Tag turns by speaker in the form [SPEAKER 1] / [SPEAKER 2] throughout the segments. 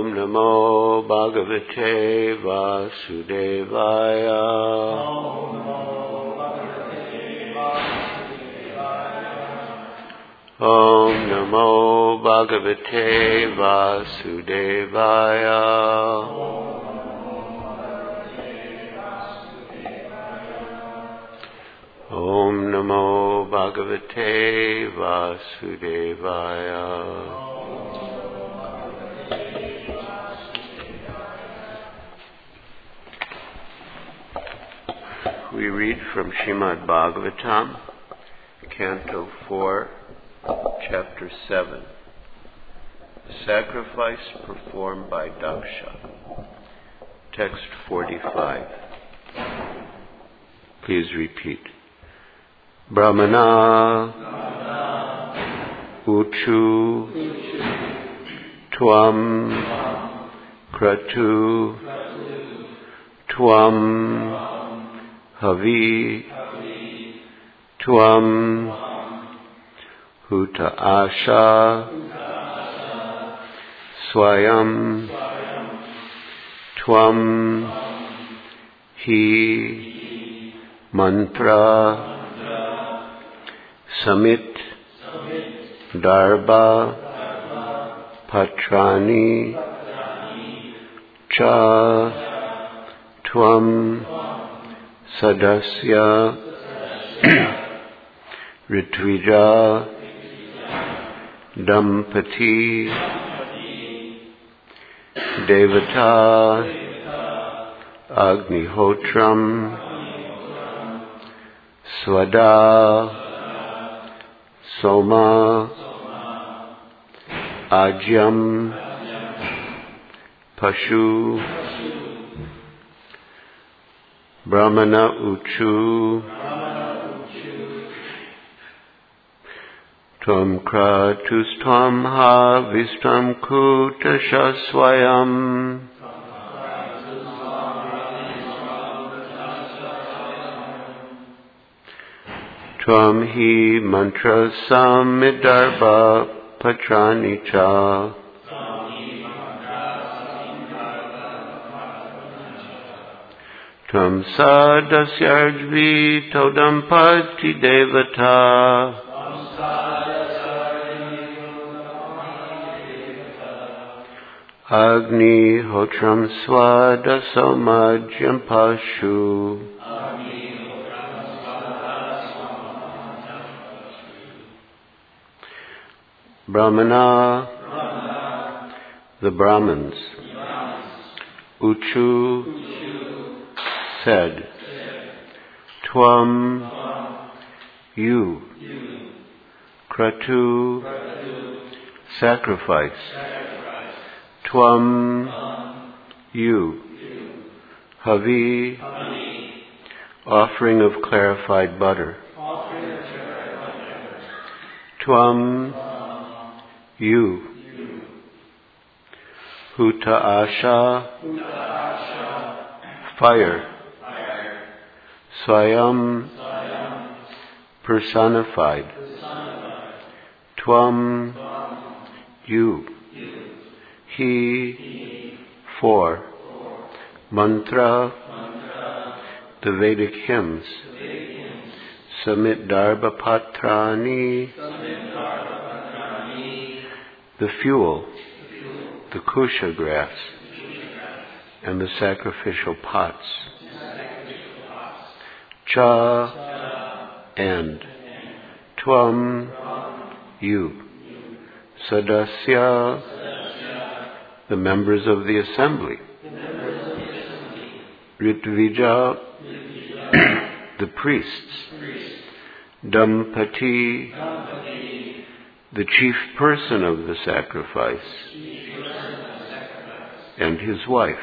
[SPEAKER 1] Om Namo Bhagavate Vasudevaya. Om Namo Bhagavate Vasudevaya. Om Namo Bhagavate Vasudevaya. We read from Srimad Bhagavatam, Canto 4, Chapter 7, the sacrifice performed by Daksha. Text 45. Please repeat. Brahmana Uchu Tvam Kratu Tvam Havi Tvam Huta Asha Swayam Tvam Hi Mantra Samit Darba Patrani Cha Tvam Sadasya Ritvija Dampati Devata Agnihotram Swada Soma Ajyam Pashu Brahmana Uchu Tvam Kratustam Havistam Kutasha Swayam Tvam Hi Mantra Samidarba Patrani Cha Tvam Sadasyarjvi Todampati Devata Agni Hotram Swada Somajyam Pashu Brahmana, the Brahmins, Uchu, said, Tvam, you, Kratu, sacrifice, Tvam, you, Havi, offering of clarified butter, Tvam, you, Huta Asha, fire, Swayam, personified, Tvam, you, He, for, Mantra, the Vedic hymns, Samit Darba Patrani, the fuel, the kusha grass, and the sacrificial pots. Cha, and Tvam, you. Sadasya, the members of the assembly. Ritvija, the priests. Dampati, the chief person of the sacrifice, and his wife.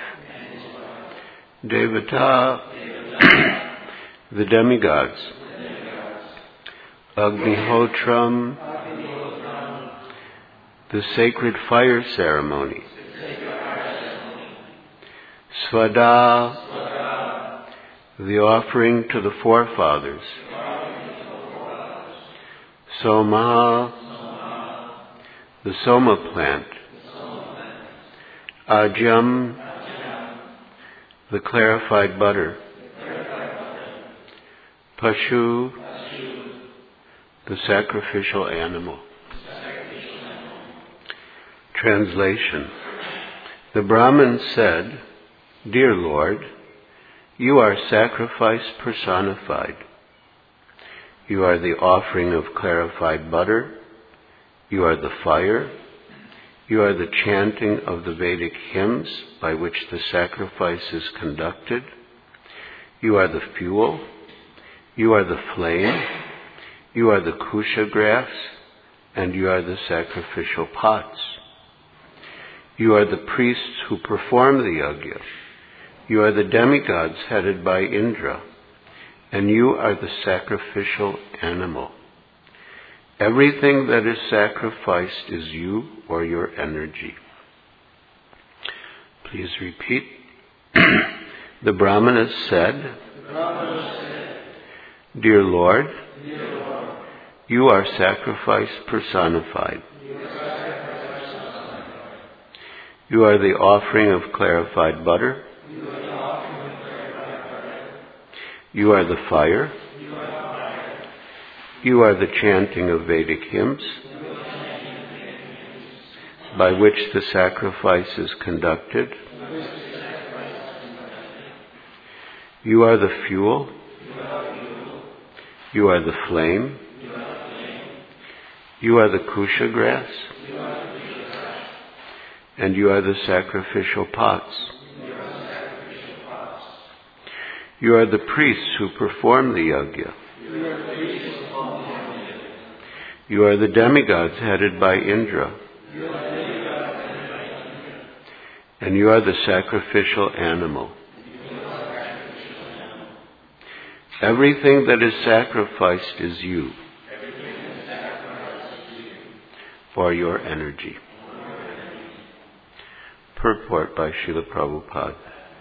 [SPEAKER 1] Devata, the demigods. Agnihotram, the sacred fire ceremony. Svada, the offering to the forefathers. Soma, the soma plant. Ajam, the clarified butter. Pashu, the sacrificial animal. Translation. The Brahmin said, "Dear Lord, you are sacrifice personified. You are the offering of clarified butter. You are the fire. You are the chanting of the Vedic hymns by which the sacrifice is conducted. You are the fuel. You are the flame. You are the kusha grass, and you are the sacrificial pots. You are the priests who perform the yajna. You are the demigods headed by Indra, and you are the sacrificial animal. Everything that is sacrificed is you or your energy." Please repeat. The Brahmana said, "Dear Lord, you are sacrifice personified. You are the offering of clarified butter. You are the fire. You are the chanting of Vedic hymns by which the sacrifice is conducted. You are the fuel. You are the flame. You are the kusha grass. And you are the sacrificial pots. You are the priests who perform the yajna. You are the demigods headed by Indra. And you are the sacrificial animal. Everything that is sacrificed is you, or your energy." Purport by Srila Prabhupada.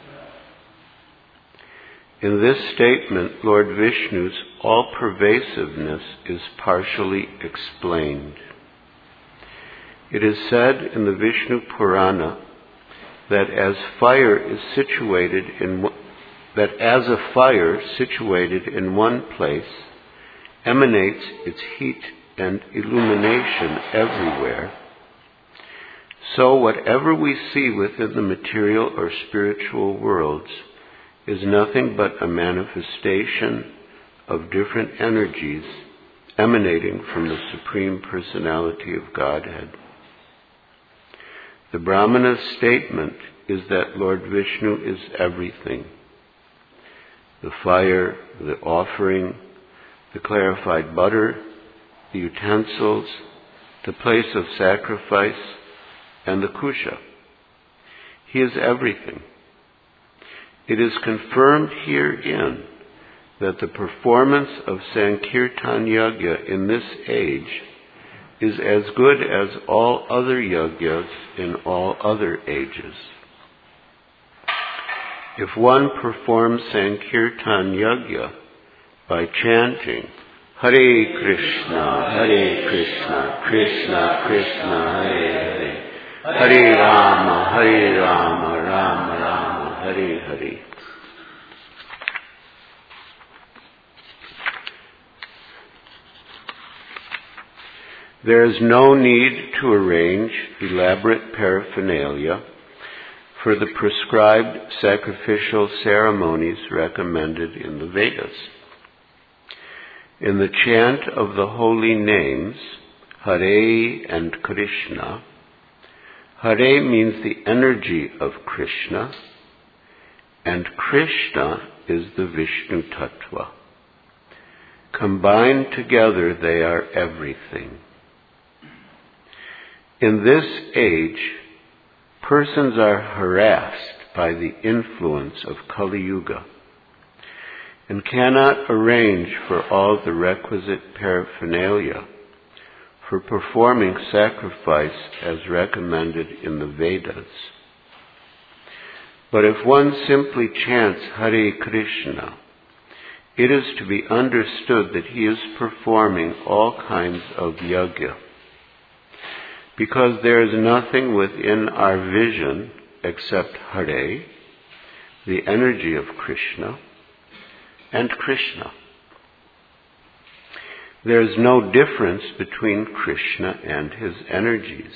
[SPEAKER 1] In this statement, Lord Vishnu's all-pervasiveness is partially explained. It is said in the Vishnu Purana that as a fire situated in one place emanates its heat and illumination everywhere, so whatever we see within the material or spiritual worlds is nothing but a manifestation of different energies emanating from the Supreme Personality of Godhead. The Brahmana's statement is that Lord Vishnu is everything. The fire, the offering, the clarified butter, the utensils, the place of sacrifice, and the kusha. He is everything. It is confirmed herein that the performance of Sankirtan Yajna in this age is as good as all other yajnas in all other ages. If one performs Sankirtan Yajna by chanting Hare Krishna, Krishna Krishna, Hare Rama, Rama Rama, Hare Hare. There is no need to arrange elaborate paraphernalia for the prescribed sacrificial ceremonies recommended in the Vedas. In the chant of the holy names, Hare and Krishna, Hare means the energy of Krishna, and Krishna is the Vishnu Tattva. Combined together, they are everything. In this age, persons are harassed by the influence of Kali Yuga and cannot arrange for all the requisite paraphernalia for performing sacrifice as recommended in the Vedas. But if one simply chants Hare Krishna, it is to be understood that he is performing all kinds of yajna. Because there is nothing within our vision accept Hare, the energy of Krishna, and Krishna. There is no difference between Krishna and his energies.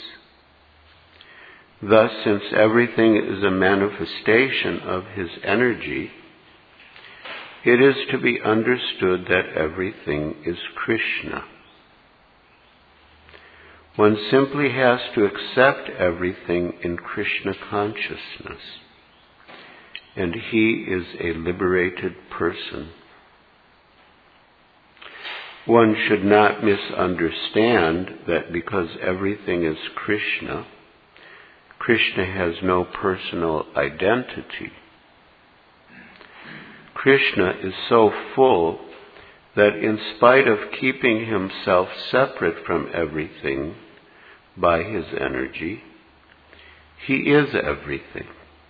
[SPEAKER 1] Thus, since everything is a manifestation of his energy, it is to be understood that everything is Krishna. One simply has to accept everything in Krishna consciousness, and he is a liberated person. One should not misunderstand that because everything is Krishna, Krishna has no personal identity. Krishna is so full that in spite of keeping himself separate from everything by his energy, he is everything.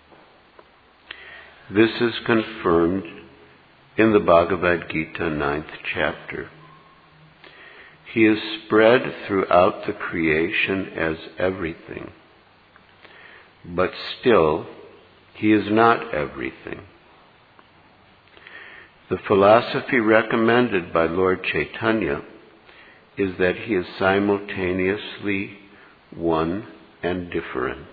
[SPEAKER 1] This is confirmed in the Bhagavad Gita 9th chapter. He is spread throughout the creation as everything, but still he is not everything. The philosophy recommended by Lord Chaitanya is that he is simultaneously one and different.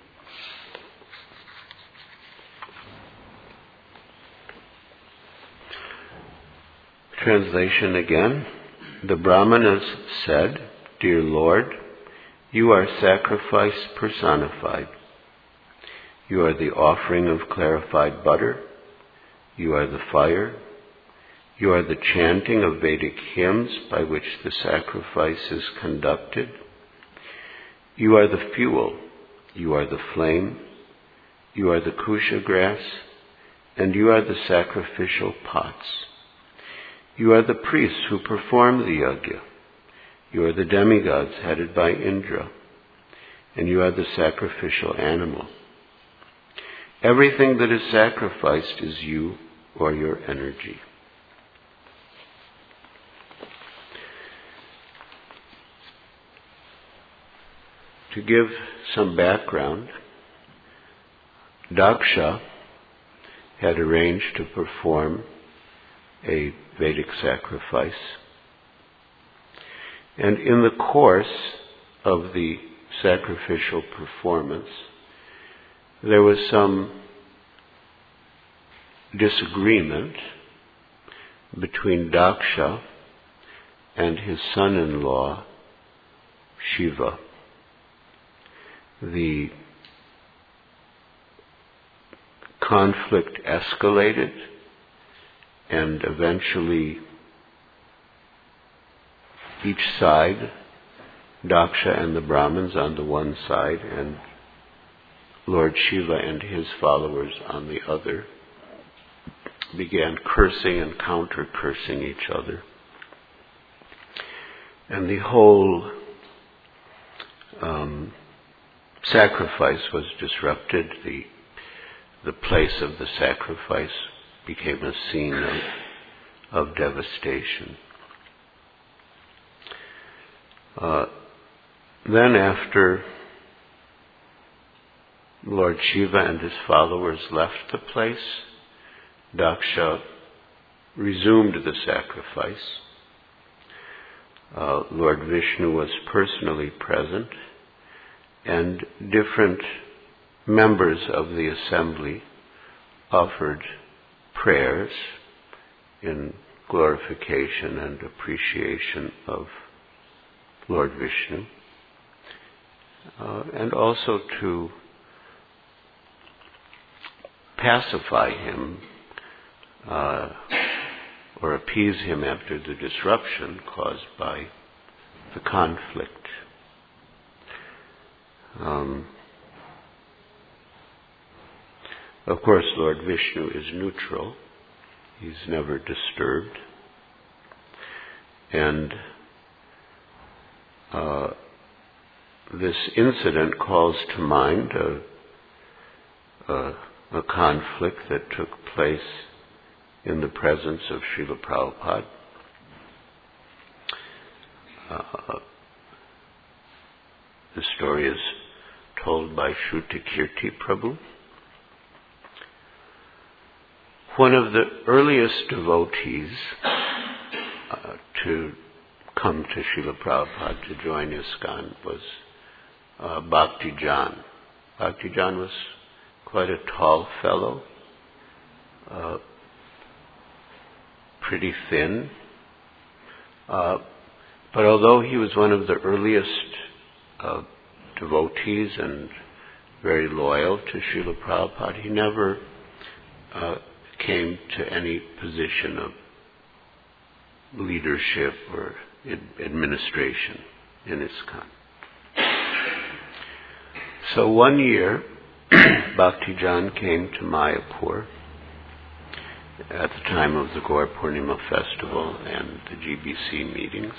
[SPEAKER 1] Translation again. The Brahmanas said, "Dear Lord, you are sacrifice personified. You are the offering of clarified butter. You are the fire. You are the chanting of Vedic hymns by which the sacrifice is conducted. You are the fuel. You are the flame. You are the kusha grass. And you are the sacrificial pots. You are the priests who perform the yajna. You are the demigods headed by Indra. And you are the sacrificial animal. Everything that is sacrificed is you or your energy." To give some background, Daksha had arranged to perform a Vedic sacrifice. And in the course of the sacrificial performance, there was some disagreement between Daksha and his son-in-law, Shiva. The conflict escalated, and eventually each side, Daksha and the Brahmins on the one side, and Lord Shiva and his followers on the other, began cursing and counter-cursing each other. And the whole sacrifice was disrupted. The place of the sacrifice became a scene of devastation. Then after Lord Shiva and his followers left the place, Daksha resumed the sacrifice. Lord Vishnu was personally present, and different members of the assembly offered prayers in glorification and appreciation of Lord Vishnu, and also to pacify him or appease him after the disruption caused by the conflict. Of course, Lord Vishnu is neutral. He's never disturbed. And this incident calls to mind a conflict that took place in the presence of Srila Prabhupada. The story is told by Shrutakirti Prabhu. One of the earliest devotees to come to Srila Prabhupada to join ISKCON was Bhakti Jan. Bhakti Jan was quite a tall fellow, pretty thin, but although he was one of the earliest devotees and very loyal to Srila Prabhupada, he never came to any position of leadership or administration in ISKCON. So one year, Bhakti Jan came to Mayapur at the time of the Gaur Purnima festival and the GBC meetings.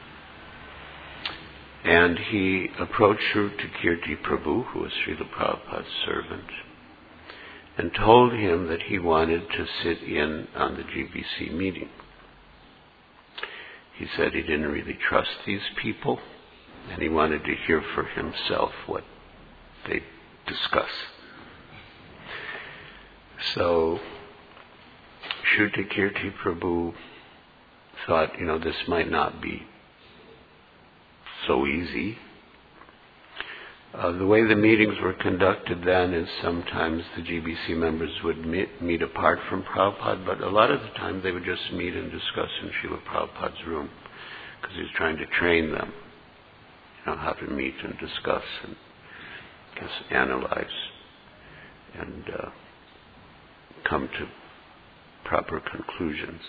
[SPEAKER 1] And he approached Shrutakirti Prabhu, who was Srila Prabhupada's servant, and told him that he wanted to sit in on the GBC meeting. He said he didn't really trust these people, and he wanted to hear for himself what they discuss. So Shrutakirti Prabhu thought, this might not be so easy. The way the meetings were conducted then is sometimes the GBC members would meet apart from Prabhupada, but a lot of the time they would just meet and discuss in Srila Prabhupada's room, because he was trying to train them, how to meet and discuss and analyze and come to proper conclusions.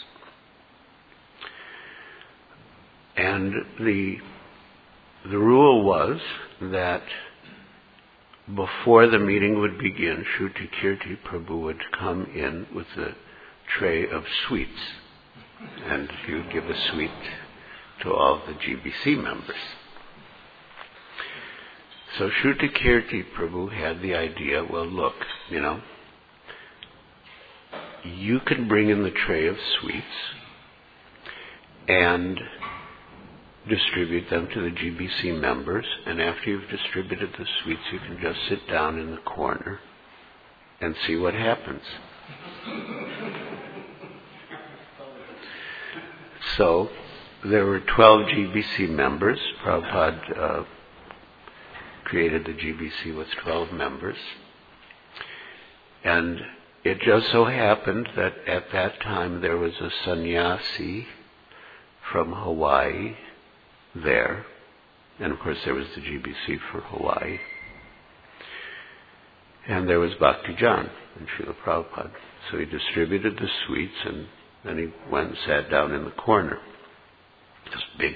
[SPEAKER 1] And the rule was that before the meeting would begin, Shrutakirti Prabhu would come in with a tray of sweets, and he would give a sweet to all the GBC members. So Shrutakirti Prabhu had the idea, well, look, you can bring in the tray of sweets and distribute them to the GBC members, and after you've distributed the sweets, you can just sit down in the corner and see what happens. So there were 12 GBC members. Prabhupada created the GBC with 12 members. And it just so happened that at that time there was a sannyasi from Hawaii there. And of course there was the GBC for Hawaii. And there was Bhakti Jan and Srila Prabhupada. So he distributed the sweets, and then he went and sat down in the corner. This big,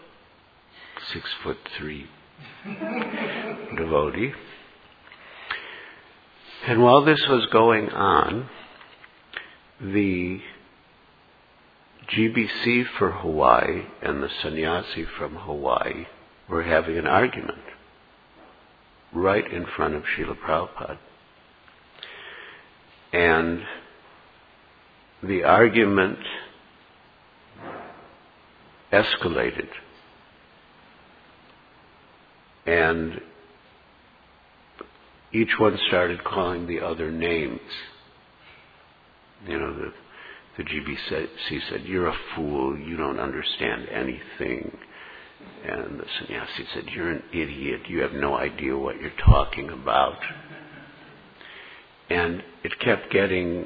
[SPEAKER 1] 6'3" devotee. And while this was going on, the GBC for Hawaii and the sannyasi from Hawaii were having an argument right in front of Srila Prabhupada. And the argument escalated. And each one started calling the other names. The GBC said, "You're a fool, you don't understand anything." And the sannyasi said, "You're an idiot, you have no idea what you're talking about." And it kept getting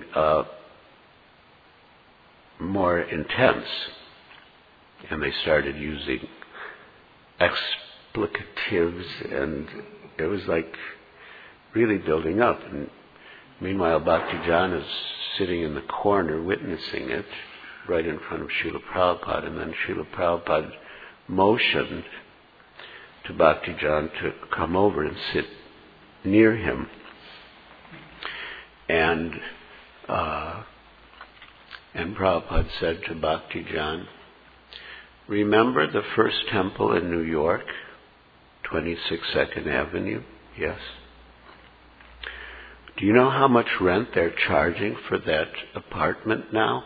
[SPEAKER 1] more intense. And they started using explicatives, and it was really building up. And meanwhile, Bhakti Jan is sitting in the corner witnessing it right in front of Srila Prabhupada, and then Srila Prabhupada motioned to Bhakti Jan to come over and sit near him. And Prabhupada said to Bhakti Jan, "Remember the first temple in New York, 26 2nd Avenue? Yes. Do you know how much rent they're charging for that apartment now?"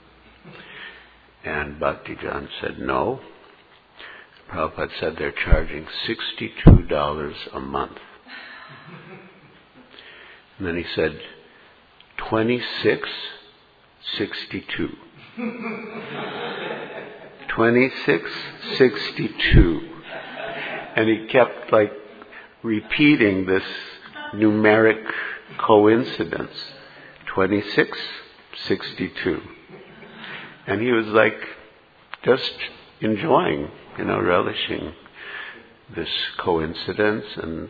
[SPEAKER 1] And Bhakti Jan said, "No." Prabhupada said they're charging $62 a month And then he said, 2662. 2662. And he kept repeating this numeric coincidence. 2662. And he was just enjoying, relishing this coincidence and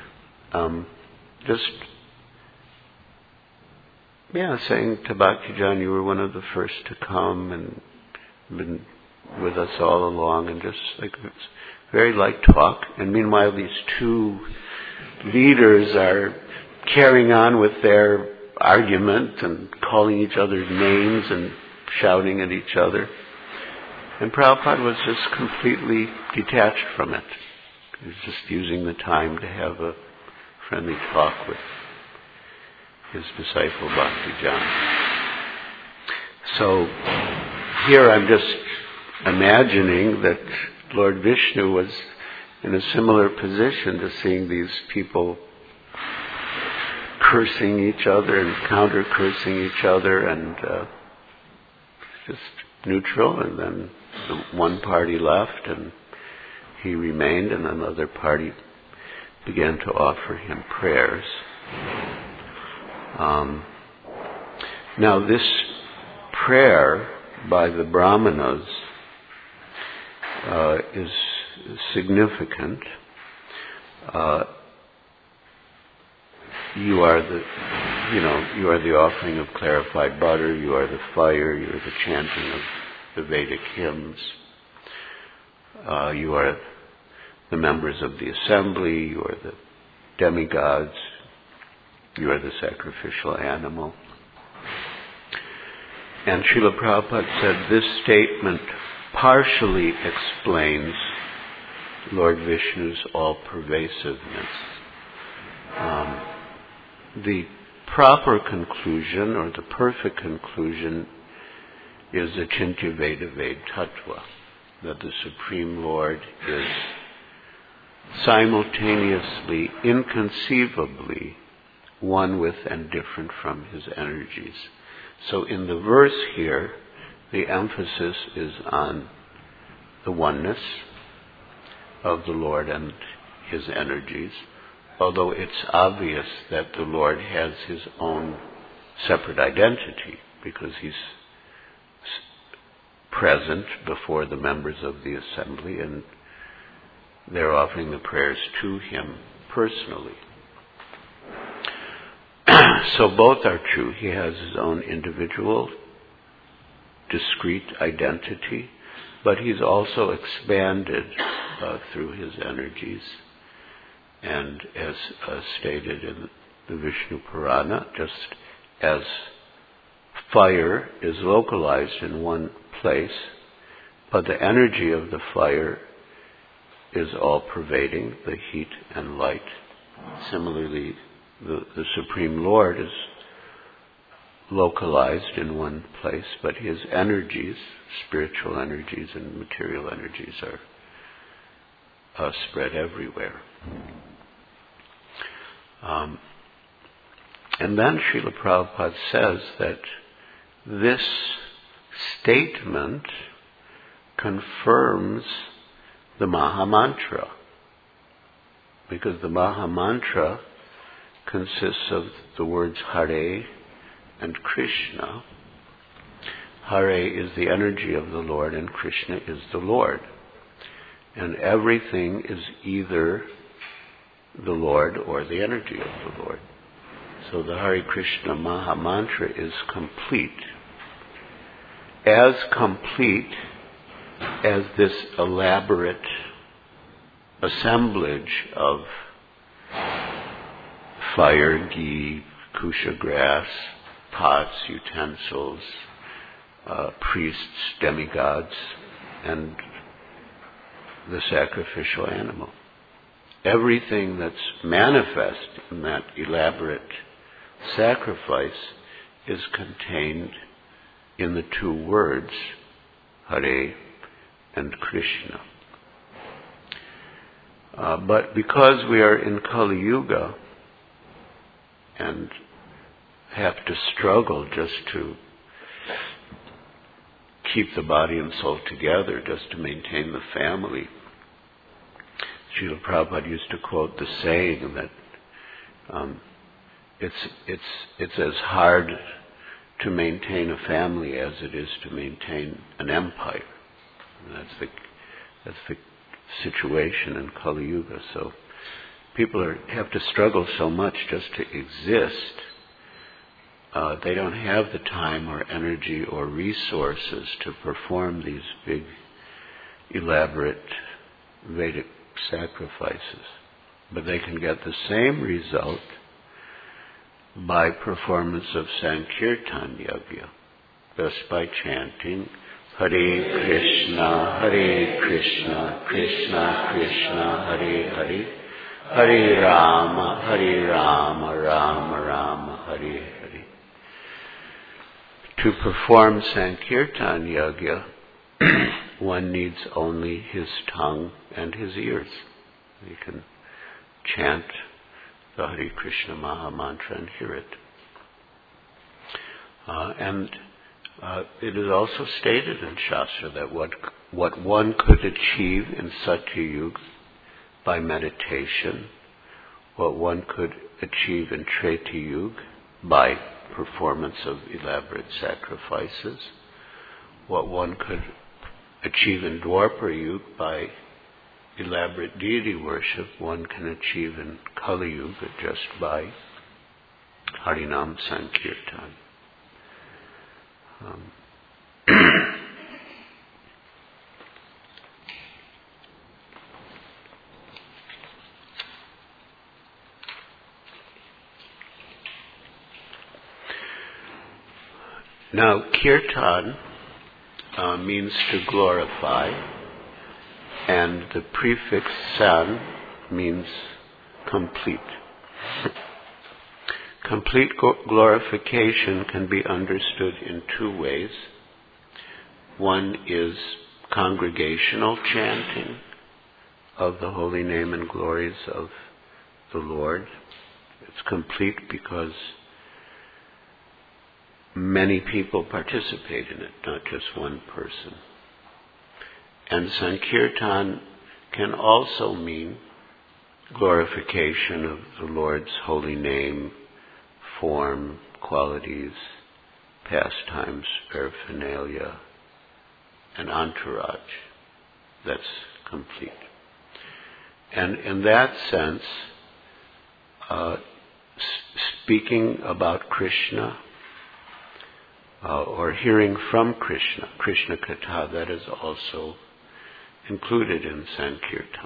[SPEAKER 1] saying to Bhaktijan, you were one of the first to come and been with us all along, and just very light talk. And meanwhile, these two leaders are carrying on with their argument and calling each other's names and shouting at each other. And Prabhupada was just completely detached from it. He was just using the time to have a friendly talk with his disciple Bhaktijan. So here I'm just imagining that Lord Vishnu was in a similar position to seeing these people cursing each other and counter-cursing each other, and just neutral. And then one party left and he remained, and another party began to offer him prayers. Now this prayer by the Brahmanas is significant. You are the offering of clarified butter, you are the fire, you are the chanting of the Vedic hymns, you are the members of the assembly, you are the demigods, you are the sacrificial animal. And Srila Prabhupada said this statement partially explains Lord Vishnu's all-pervasiveness. The proper conclusion, or the perfect conclusion, is Achintya Veda Ved Tattva, that the Supreme Lord is simultaneously, inconceivably, one with and different from his energies. So in the verse here, the emphasis is on the oneness of the Lord and his energies, although it's obvious that the Lord has his own separate identity, because he's present before the members of the assembly and they're offering the prayers to him personally. So both are true. He has his own individual, discrete identity, but he's also expanded through his energies. And as stated in the Vishnu Purana, just as fire is localized in one place, but the energy of the fire is all-pervading, the heat and light. Similarly, the Supreme Lord is localized in one place, but his energies, spiritual energies and material energies, are spread everywhere. And then Srila Prabhupada says that this statement confirms the Mahamantra, because the Mahamantra consists of the words Hare and Krishna. Hare is the energy of the Lord and Krishna is the Lord. And everything is either the Lord or the energy of the Lord. So the Hare Krishna Mahamantra is complete. As complete as this elaborate assemblage of fire, ghee, kusha grass, pots, utensils, priests, demigods, and the sacrificial animal. Everything that's manifest in that elaborate sacrifice is contained in the two words, Hare and Krishna. But because we are in Kali Yuga, and have to struggle just to keep the body and soul together, just to maintain the family. Srila Prabhupada used to quote the saying that it's as hard to maintain a family as it is to maintain an empire. And that's the situation in Kali Yuga. So people have to struggle so much just to exist. They don't have the time or energy or resources to perform these big, elaborate Vedic sacrifices. But they can get the same result by performance of Sankirtan Yajna, just by chanting Hare Krishna, Krishna Krishna, Hare Hare, Hare Rama, Rama Rama, Hare Hare. To perform Sankirtan Yajna, one needs only his tongue and his ears. He can chant the Hare Krishna Maha Mantra and hear it. And it is also stated in Shastra that what one could achieve in Satya Yuga by meditation, what one could achieve in Treta Yuga by performance of elaborate sacrifices, what one could achieve in Dwapara Yuga by elaborate deity worship, one can achieve in Kali Yuga just by Harinam Sankirtan. Now, kirtan means to glorify, and the prefix san means complete. Complete glorification can be understood in two ways. One is congregational chanting of the holy name and glories of the Lord. It's complete because many people participate in it, not just one person. And Sankirtan can also mean glorification of the Lord's holy name, form, qualities, pastimes, paraphernalia, and entourage. That's complete. And in that sense, speaking about Krishna, or hearing from Krishna, Krishna Katha, that is also included in Sankirtan.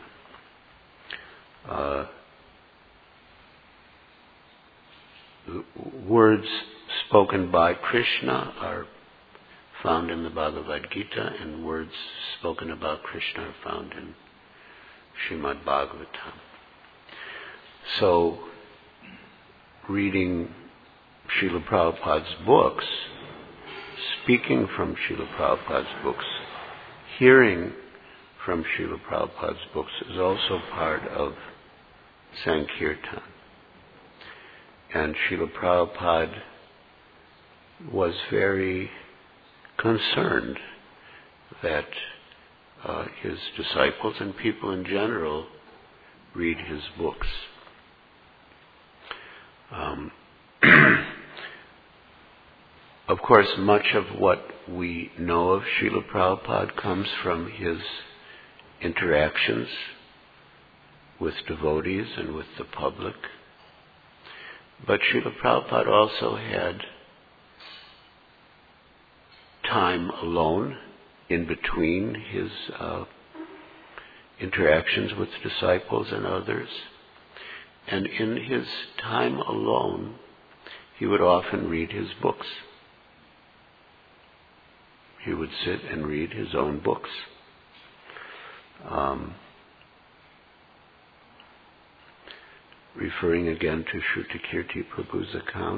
[SPEAKER 1] Words spoken by Krishna are found in the Bhagavad Gita, and words spoken about Krishna are found in Srimad Bhagavatam. So, reading Srila Prabhupada's books, speaking from Srila Prabhupada's books, hearing from Srila Prabhupada's books is also part of Sankirtan. And Srila Prabhupada was very concerned that his disciples and people in general read his books. Of course, much of what we know of Srila Prabhupada comes from his interactions with devotees and with the public. But Srila Prabhupada also had time alone in between his interactions with disciples and others. And in his time alone, he would often read his books. He would sit and read his own books. Referring again to Shrutakirti Prabhu's account,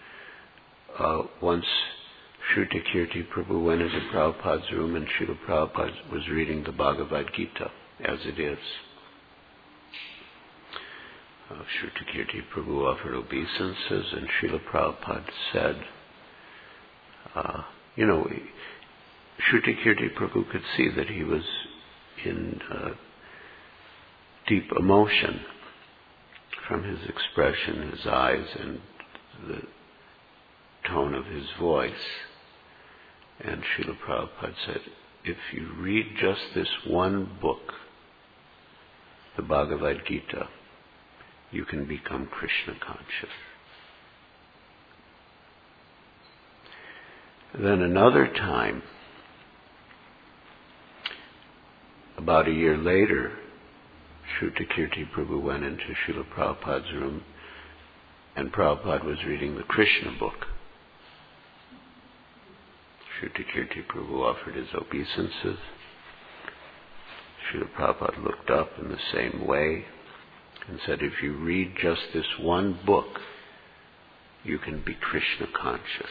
[SPEAKER 1] once Shrutakirti Prabhu went into Prabhupada's room and Srila Prabhupada was reading the Bhagavad Gita as it is. Shrutakirti Prabhu offered obeisances, and Srila Prabhupada said, Shrutakirti Prabhu could see that he was in deep emotion from his expression, his eyes, and the tone of his voice. And Srila Prabhupada said, if you read just this one book, the Bhagavad Gita, you can become Krishna conscious. Then another time, about a year later, Shrutakirti Prabhu went into Srila Prabhupada's room, and Prabhupada was reading the Krishna book. Shrutakirti Prabhu offered his obeisances. Srila Prabhupada looked up in the same way and said, if you read just this one book, you can be Krishna conscious.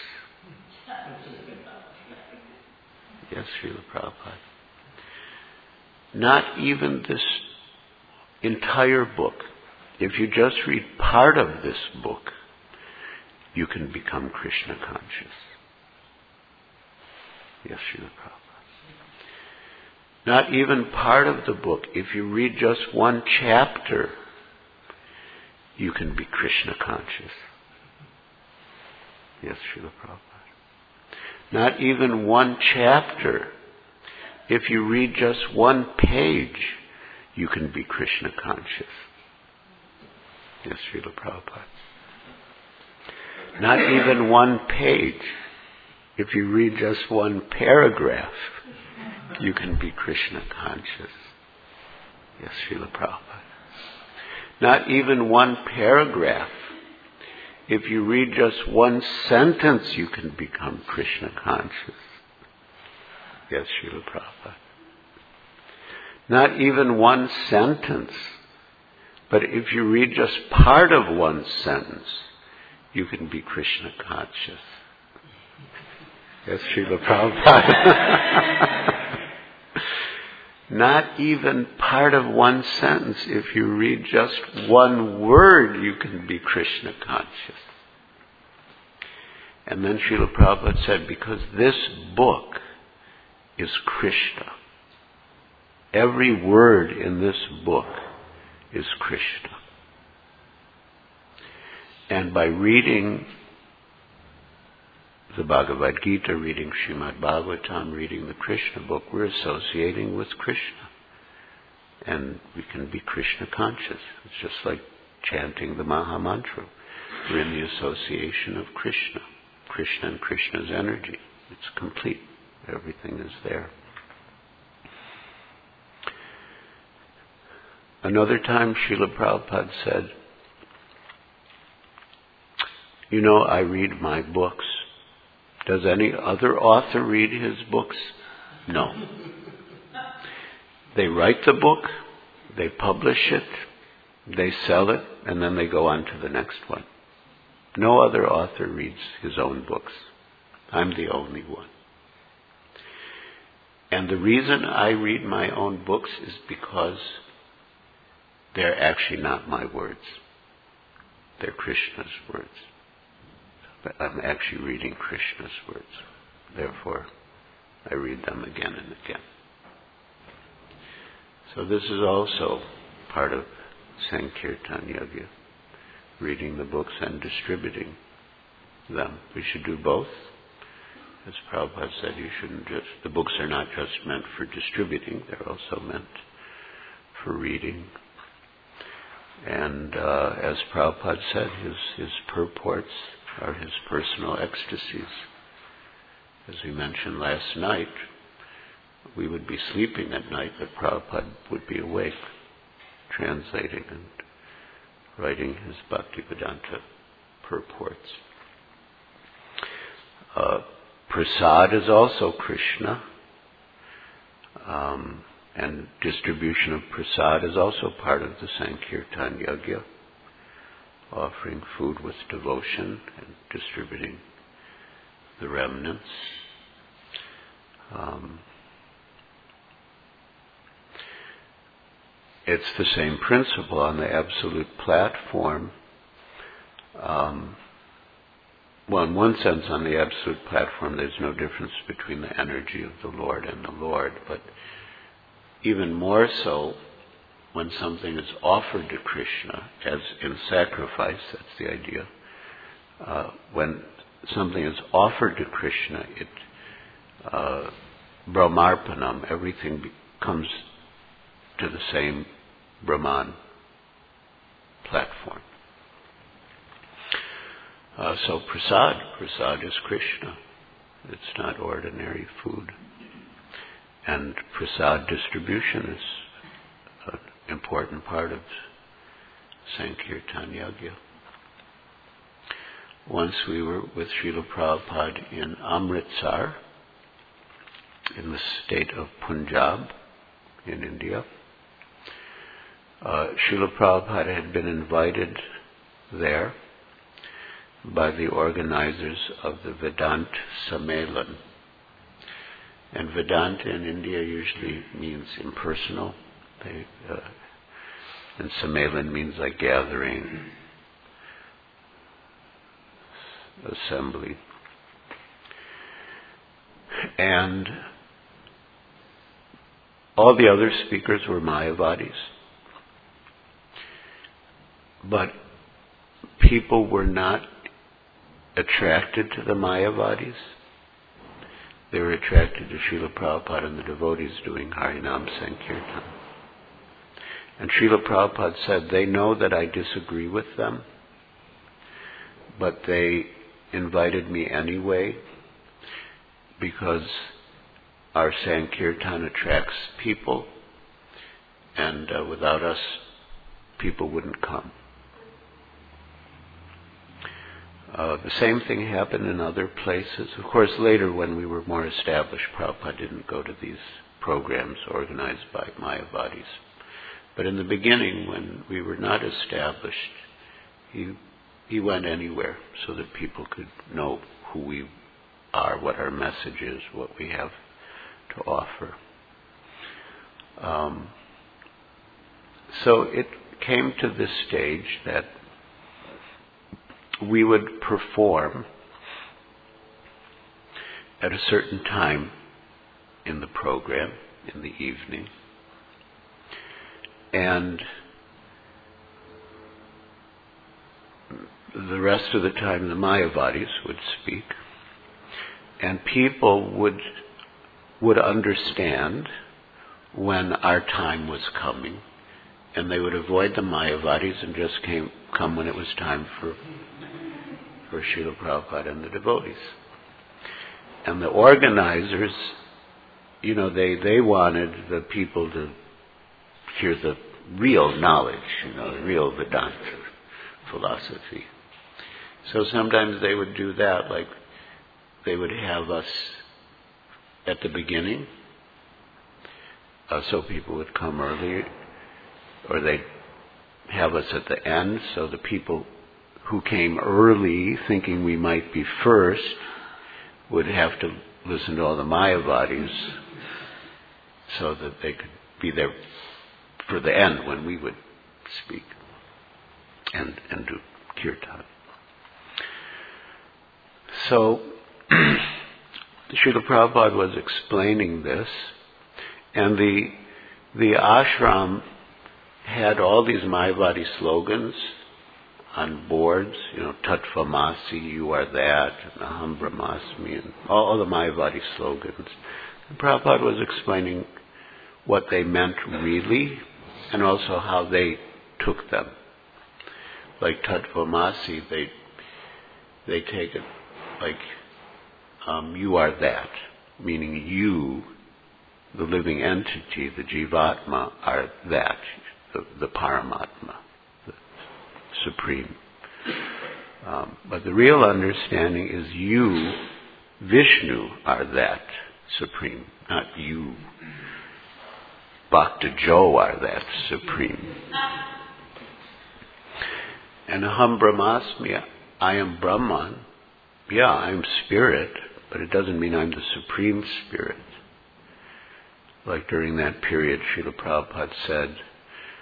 [SPEAKER 1] Yes, Srila Prabhupada. Not even this entire book. If you just read part of this book, you can become Krishna conscious. Yes, Srila Prabhupada. Not even part of the book. If you read just one chapter, you can be Krishna conscious. Yes, Srila Prabhupada. Not even one chapter. If you read just one page, you can be Krishna conscious. Yes, Srila Prabhupada. Not even one page. If you read just one paragraph, you can be Krishna conscious. Yes, Srila Prabhupada. Not even one paragraph. If you read just one sentence, you can become Krishna conscious. Yes, Srila Prabhupada. Not even one sentence. But if you read just part of one sentence, you can be Krishna conscious. Yes, Srila Prabhupada. Not even part of one sentence. If you read just one word, you can be Krishna conscious. And then Srila Prabhupada said, because this book is Krishna. Every word in this book is Krishna. And by reading the Bhagavad Gita, reading Srimad Bhagavatam, reading the Krishna book, we're associating with Krishna. And we can be Krishna conscious. It's just like chanting the Maha Mantra. We're in the association of Krishna. Krishna and Krishna's energy. It's complete. Everything is there. Another time Srila Prabhupada said, I read my books. Does any other author read his books? No. They write the book, they publish it, they sell it, and then they go on to the next one. No other author reads his own books. I'm the only one. And the reason I read my own books is because they're actually not my words. They're Krishna's words. But I'm actually reading Krishna's words. Therefore, I read them again and again. So this is also part of Sankirtan Yoga, reading the books and distributing them. We should do both. As Prabhupada said, the books are not just meant for distributing, they're also meant for reading. And as Prabhupada said, his purports are his personal ecstasies. As we mentioned last night, we would be sleeping at night, but Prabhupada would be awake, translating and writing his Bhaktivedanta purports. Prasad is also Krishna, and distribution of prasad is also part of the Sankirtan Yajna, offering food with devotion and distributing the remnants. it's the same principle on the absolute platform. Well, in one sense, on the absolute platform, there's no difference between the energy of the Lord and the Lord, but even more so when something is offered to Krishna, as in sacrifice, that's the idea. When something is offered to Krishna, Brahmarpanam, everything comes to the same Brahman platform. So prasad is Krishna. It's not ordinary food. And prasad distribution is an important part of Sankirtan Yagya. Once we were with Srila Prabhupada in Amritsar, in the state of Punjab, in India. Srila Prabhupada had been invited there by the organizers of the Vedanta Sammelan. And Vedanta in India usually means impersonal. And Sammelan means like gathering, assembly. And all the other speakers were Mayavadis. But people were not attracted to the Mayavadis. They were attracted to Srila Prabhupada and the devotees doing Harinam Sankirtan. And Srila Prabhupada said, they know that I disagree with them, but they invited me anyway because our Sankirtan attracts people, and without us, people wouldn't come. The same thing happened in other places. Of course, later when we were more established, Prabhupada didn't go to these programs organized by Mayavadis. But in the beginning, when we were not established, he went anywhere so that people could know who we are, what our message is, what we have to offer. So it came to this stage that we would perform at a certain time in the program, in the evening, and the rest of the time the Mayavadis would speak, and people would understand when our time was coming, and they would avoid the Mayavadis and just come when it was time for Srila Prabhupada and the devotees. And the organizers, they wanted the people to hear the real knowledge, the real Vedanta philosophy. So sometimes they would do that, like they would have us at the beginning, so people would come early, or they'd have us at the end, so the people who came early thinking we might be first would have to listen to all the Mayavadis so that they could be there for the end when we would speak and do kirtan. So Srila Prabhupada was explaining this, and the ashram had all these Mayavadi slogans on boards, Tattvamasi, you are that, and Aham Brahmasmi, and all the Mayavadi slogans. And Prabhupada was explaining what they meant really, and also how they took them. Like Tattvamasi, they take it like, you are that, meaning you, the living entity, the Jivatma, are that, the Paramatma, the Supreme. But the real understanding is you, Vishnu, are that Supreme, not you, Bhakta Joe, are that Supreme. And Aham Brahmasmi, I am Brahman. Yeah, I'm spirit, but it doesn't mean I'm the Supreme Spirit. Like during that period, Srila Prabhupada said,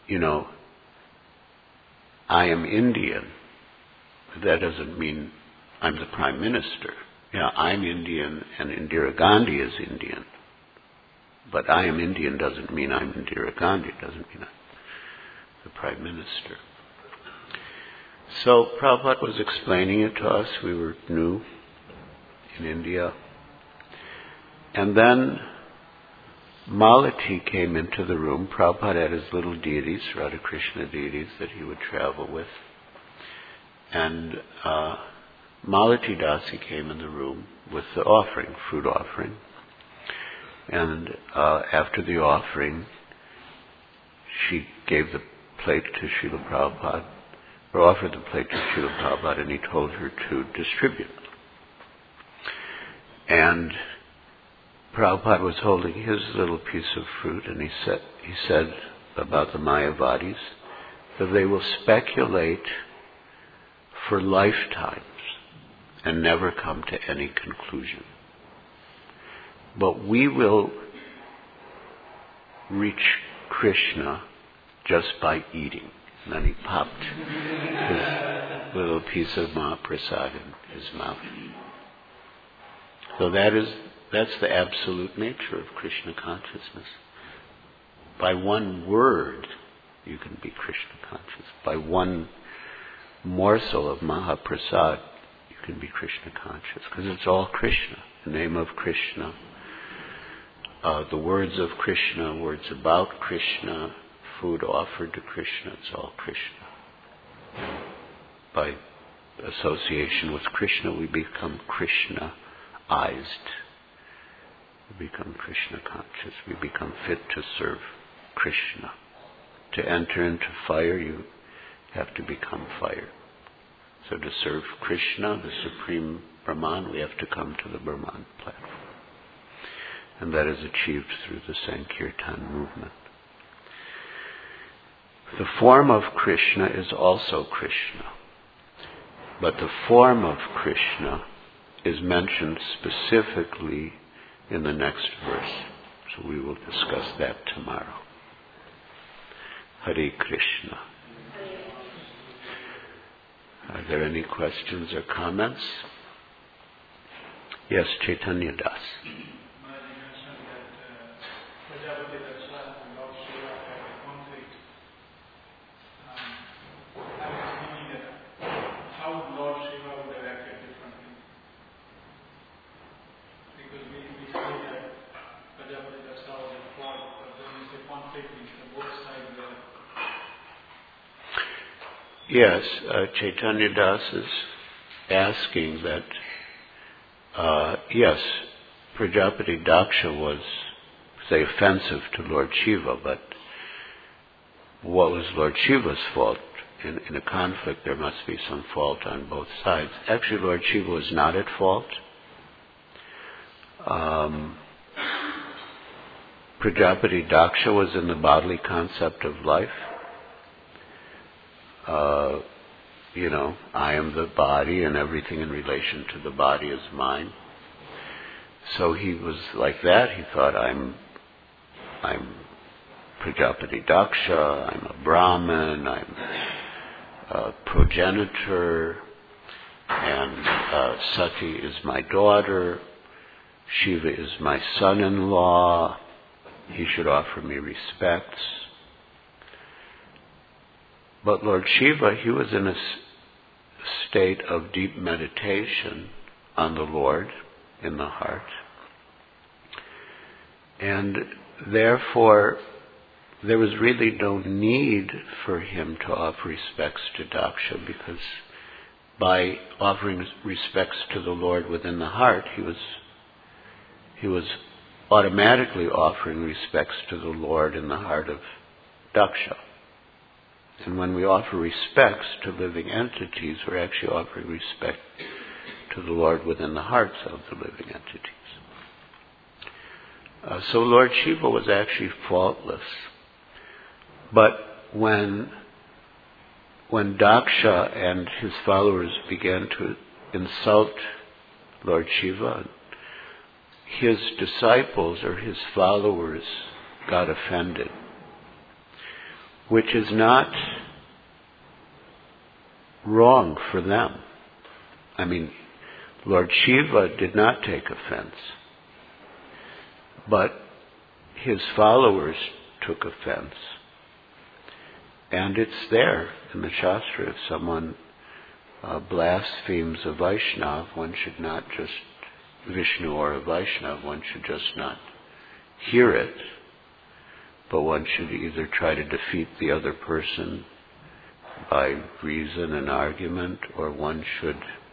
[SPEAKER 1] I am Indian. That doesn't mean I'm the Prime Minister. Yeah, I'm Indian and Indira Gandhi is Indian. But I am Indian doesn't mean I'm Indira Gandhi. It doesn't mean I'm the Prime Minister. So Prabhupada was explaining it to us. We were new in India. And then Malati came into the room. Prabhupada had his little deities, Radha Krishna deities, that he would travel with. And Malati Dasi came in the room with the offering, fruit offering. And after the offering, she gave the plate to Srila Prabhupada, or offered the plate to Srila Prabhupada, and he told her to distribute. And Prabhupada was holding his little piece of fruit, and he said about the Mayavadis that they will speculate for lifetimes and never come to any conclusion. But we will reach Krishna just by eating. And then he popped his little piece of Mahaprasad in his mouth. So that's the absolute nature of Krishna consciousness. By one word, you can be Krishna conscious. By one morsel of Mahaprasad, you can be Krishna conscious. Because it's all Krishna, the name of Krishna. The words of Krishna, words about Krishna, food offered to Krishna, it's all Krishna. By association with Krishna, we become Krishna-ized. We become Krishna conscious. We become fit to serve Krishna. To enter into fire, you have to become fire. So to serve Krishna, the Supreme Brahman, we have to come to the Brahman platform. And that is achieved through the Sankirtan movement. The form of Krishna is also Krishna. But the form of Krishna is mentioned specifically in the next verse. So we will discuss that tomorrow. Hare Krishna. Are there any questions or comments? Yes, Chaitanya Das. Yes, Chaitanya Das is asking that, yes, Prajapati Daksha was, say, offensive to Lord Shiva, but what was Lord Shiva's fault? In a conflict, there must be some fault on both sides. Actually, Lord Shiva was not at fault. Prajapati Daksha was in the bodily concept of life. I am the body and everything in relation to the body is mine. So he was like that. He thought, I'm Prajapati Daksha, I'm a Brahmin, I'm a progenitor, and Sati is my daughter, Shiva is my son-in-law, he should offer me respects. But Lord Shiva, he was in a state of deep meditation on the Lord in the heart. And therefore, there was really no need for him to offer respects to Daksha, because by offering respects to the Lord within the heart, he was automatically offering respects to the Lord in the heart of Daksha. And when we offer respects to living entities, we're actually offering respect to the Lord within the hearts of the living entities. So Lord Shiva was actually faultless. But when Daksha and his followers began to insult Lord Shiva, his disciples or his followers got offended. which is not wrong for them. I mean, Lord Shiva did not take offense, but his followers took offense. And it's there in the Shastra. If someone blasphemes a Vaishnava, one should not just, Vishnu or a Vaishnava, one should just not hear it, but one should either try to defeat the other person by reason and argument, or one should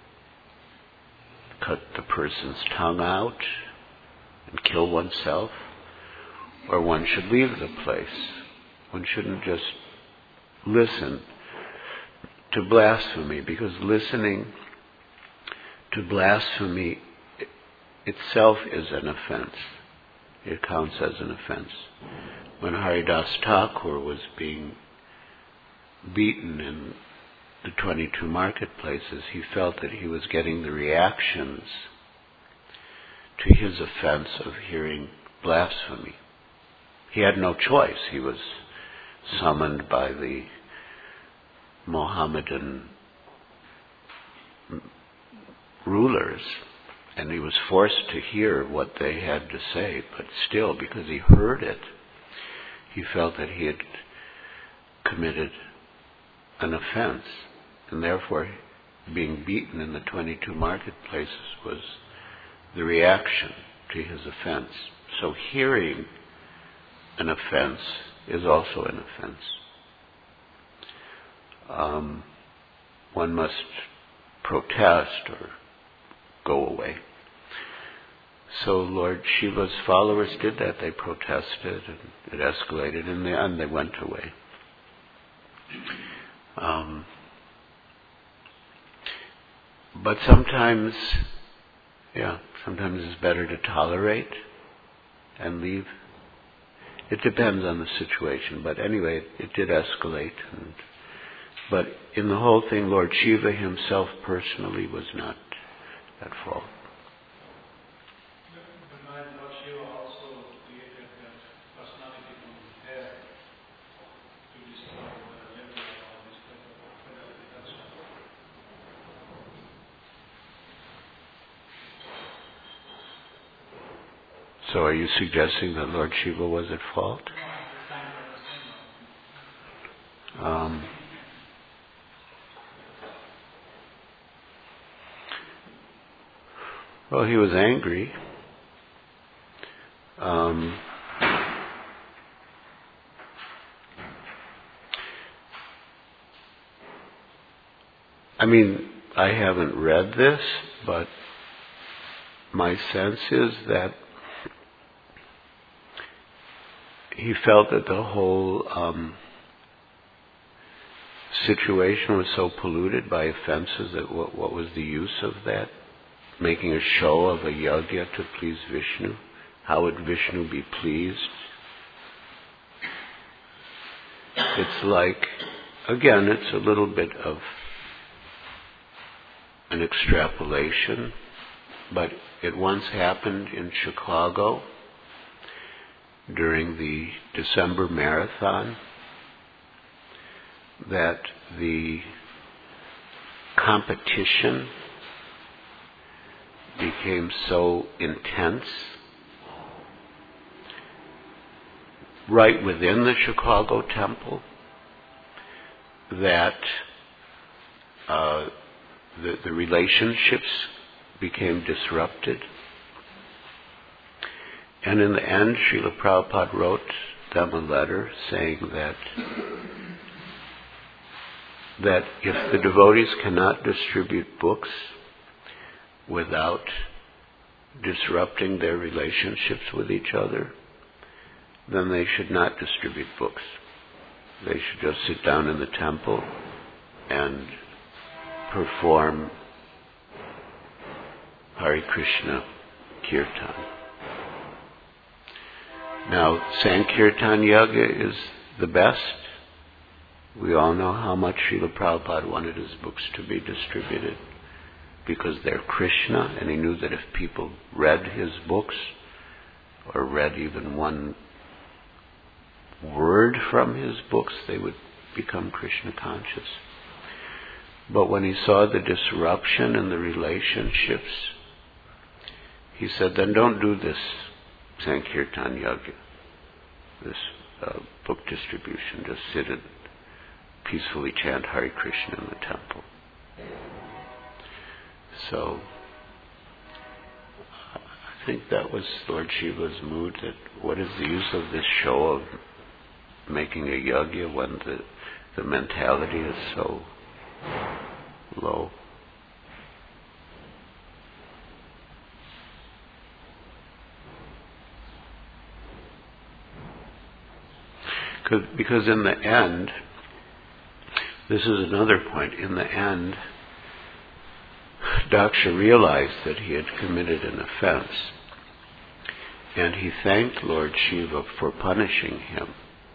[SPEAKER 1] cut the person's tongue out and kill oneself, or one should leave the place. One shouldn't just listen to blasphemy, because listening to blasphemy itself is an offense. It counts as an offense. When Haridas Thakur was being beaten in the 22 marketplaces, he felt that he was getting the reactions to his offense of hearing blasphemy. He had no choice. He was summoned by the Mohammedan rulers, and he was forced to hear what they had to say, but still, because he heard it, he felt that he had committed an offense, and therefore being beaten in the 22 marketplaces was the reaction to his offense. So hearing an offense is also an offense. One must protest or go away. So Lord Shiva's followers did that. They protested, and it escalated. In the end, they went away. But sometimes it's better to tolerate and leave. It depends on the situation, but anyway, it did escalate. But in the whole thing, Lord Shiva himself personally was not at fault.
[SPEAKER 2] But Lord Shiva also created that personality from hair to destroy the level of this fidelity.
[SPEAKER 1] So are you suggesting that Lord Shiva was at fault? Well, he was angry. I mean, I haven't read this, but my sense is that he felt that the whole situation was so polluted by offenses that what was the use of that? Making a show of a yajna to please Vishnu? How would Vishnu be pleased? It's like, again, it's a little bit of an extrapolation, but it once happened in Chicago during the December marathon that the competition became so intense right within the Chicago temple that the relationships became disrupted. And in the end, Srila Prabhupada wrote them a letter saying that if the devotees cannot distribute books without disrupting their relationships with each other, then they should not distribute books. They should just sit down in the temple and perform Hare Krishna Kirtan. Now, Sankirtan Yoga is the best. We all know how much Srila Prabhupada wanted his books to be distributed because they're Krishna, and he knew that if people read his books or read even one word from his books, they would become Krishna conscious. But when he saw the disruption in the relationships, he said, then don't do this Sankirtan Yagya, this book distribution. Just sit and peacefully chant Hare Krishna in the temple. So, I think that was Lord Shiva's mood, that what is the use of this show of making a yagya when the mentality is so low? Because in the end, this is another point, in the end, Daksha realized that he had committed an offense, and he thanked Lord Shiva for punishing him.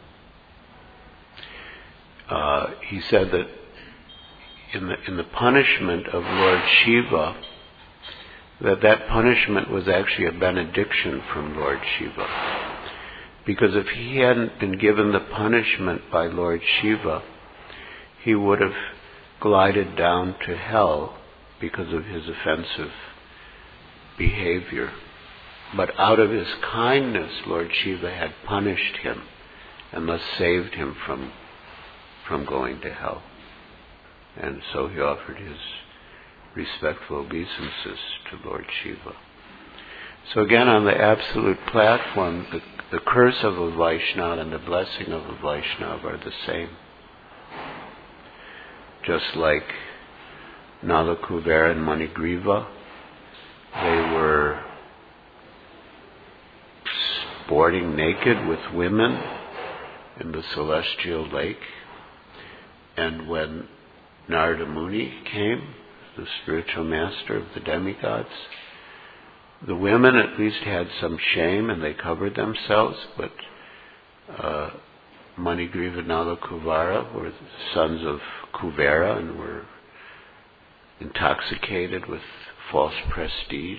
[SPEAKER 1] He said that in the punishment of Lord Shiva, that punishment was actually a benediction from Lord Shiva. Because if he hadn't been given the punishment by Lord Shiva, he would have glided down to hell because of his offensive behavior. But out of his kindness, Lord Shiva had punished him and thus saved him from going to hell. And so he offered his respectful obeisances to Lord Shiva. So again, on the absolute platform, the curse of a Vaishnava and the blessing of a Vaishnava are the same. Just like Nala Kuvera and Manigriva, they were sporting naked with women in the celestial lake. And when Narada Muni came, the spiritual master of the demigods, the women at least had some shame and they covered themselves, but Manigriva and Nala Kuvera were sons of Kuvera and were intoxicated with false prestige.